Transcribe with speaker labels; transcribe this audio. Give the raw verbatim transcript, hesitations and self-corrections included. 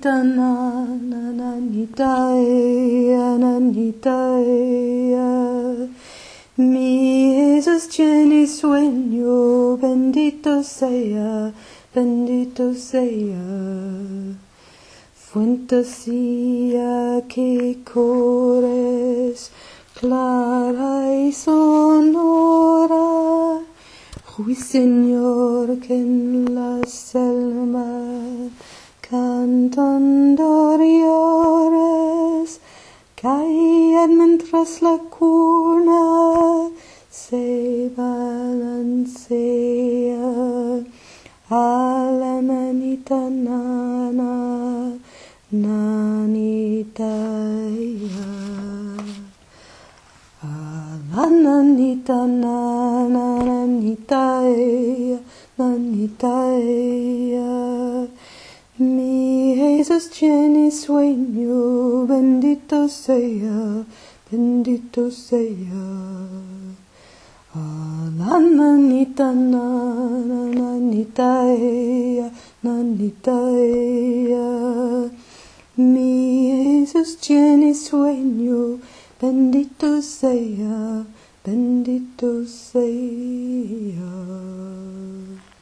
Speaker 1: nanita na na nanita ea, nanita ea. Mi Jesús tiene sueño, bendito sea, bendito sea. Fantasía que corres, clara y sonora. Ruiseñor que en la selva cantando llores, caen mientras la cuna se balancea. A la nanita nana, nanita ya. A la nanita nana, nanita ya, nanita ya. Mi Jesús tiene sueño, bendito sea, bendito sea. Ah, la nanita na, na, nanita ea, nanita ea. Mi Jesús tiene sueño, bendito sea, bendito sea.